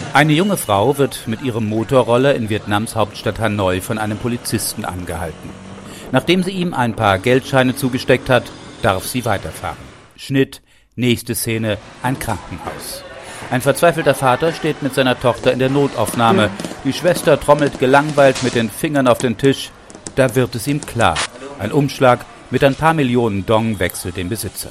Eine junge Frau wird mit ihrem Motorroller in Vietnams Hauptstadt Hanoi von einem Polizisten angehalten. Nachdem sie ihm ein paar Geldscheine zugesteckt hat, darf sie weiterfahren. Schnitt, nächste Szene, ein Krankenhaus. Ein verzweifelter Vater steht mit seiner Tochter in der Notaufnahme. Die Schwester trommelt gelangweilt mit den Fingern auf den Tisch. Da wird es ihm klar. Ein Umschlag mit ein paar Millionen Dong wechselt den Besitzer.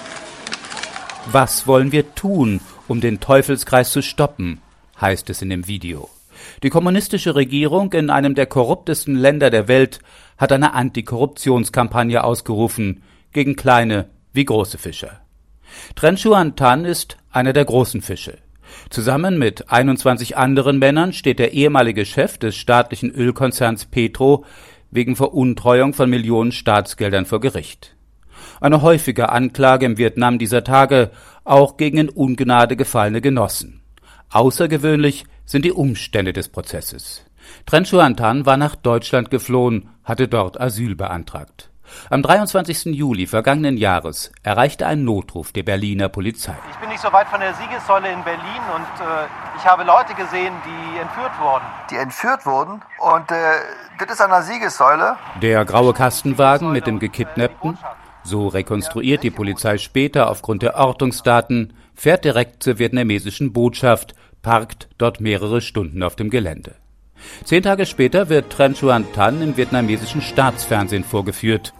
Was wollen wir tun, um den Teufelskreis zu stoppen, heißt es in dem Video. Die kommunistische Regierung in einem der korruptesten Länder der Welt hat eine Antikorruptionskampagne ausgerufen, gegen kleine wie große Fischer. Tran Xuan Thanh ist einer der großen Fische. Zusammen mit 21 anderen Männern steht der ehemalige Chef des staatlichen Ölkonzerns Petro wegen Veruntreuung von Millionen Staatsgeldern vor Gericht. Eine häufige Anklage im Vietnam dieser Tage, auch gegen in Ungnade gefallene Genossen. Außergewöhnlich sind die Umstände des Prozesses. Tran Xuan Thanh war nach Deutschland geflohen, hatte dort Asyl beantragt. Am 23. Juli vergangenen Jahres erreichte ein Notruf der Berliner Polizei. Ich bin nicht so weit von der Siegessäule in Berlin und ich habe Leute gesehen, die entführt wurden. Die entführt wurden? Und das ist an der Siegessäule? Der graue Kastenwagen mit dem Gekidnappten, so rekonstruiert die Polizei später aufgrund der Ortungsdaten, fährt direkt zur vietnamesischen Botschaft, parkt dort mehrere Stunden auf dem Gelände. 10 Tage später wird Tran Xuan Thanh im vietnamesischen Staatsfernsehen vorgeführt.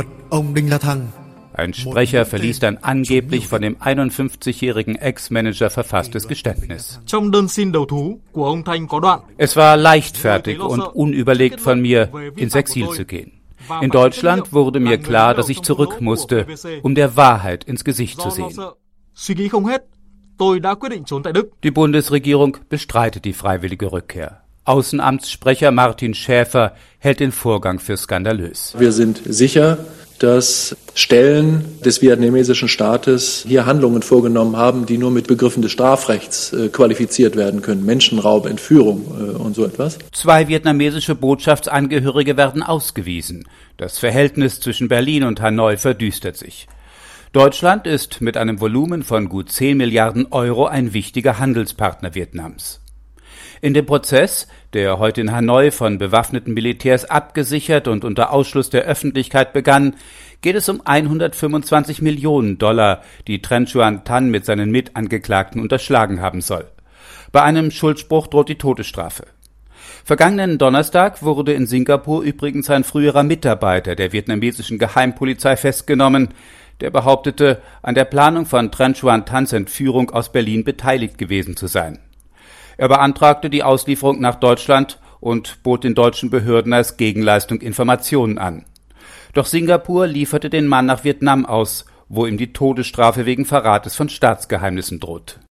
Ein Sprecher verliest ein angeblich von dem 51-jährigen Ex-Manager verfasstes Geständnis. Es war leichtfertig und unüberlegt von mir, ins Exil zu gehen. In Deutschland wurde mir klar, dass ich zurück musste, um der Wahrheit ins Gesicht zu sehen. Die Bundesregierung bestreitet die freiwillige Rückkehr. Außenamtssprecher Martin Schäfer hält den Vorgang für skandalös. Wir sind sicher, dass Stellen des vietnamesischen Staates hier Handlungen vorgenommen haben, die nur mit Begriffen des Strafrechts qualifiziert werden können. Menschenraub, Entführung und so etwas. 2 vietnamesische Botschaftsangehörige werden ausgewiesen. Das Verhältnis zwischen Berlin und Hanoi verdüstert sich. Deutschland ist mit einem Volumen von gut 10 Milliarden Euro ein wichtiger Handelspartner Vietnams. In dem Prozess, der heute in Hanoi von bewaffneten Militärs abgesichert und unter Ausschluss der Öffentlichkeit begann, geht es um 125 Millionen $, die Tran Xuan Thanh mit seinen Mitangeklagten unterschlagen haben soll. Bei einem Schuldspruch droht die Todesstrafe. Vergangenen Donnerstag wurde in Singapur übrigens ein früherer Mitarbeiter der vietnamesischen Geheimpolizei festgenommen, der behauptete, an der Planung von Tran Xuan Thans Entführung aus Berlin beteiligt gewesen zu sein. Er beantragte die Auslieferung nach Deutschland und bot den deutschen Behörden als Gegenleistung Informationen an. Doch Singapur lieferte den Mann nach Vietnam aus, wo ihm die Todesstrafe wegen Verrates von Staatsgeheimnissen droht.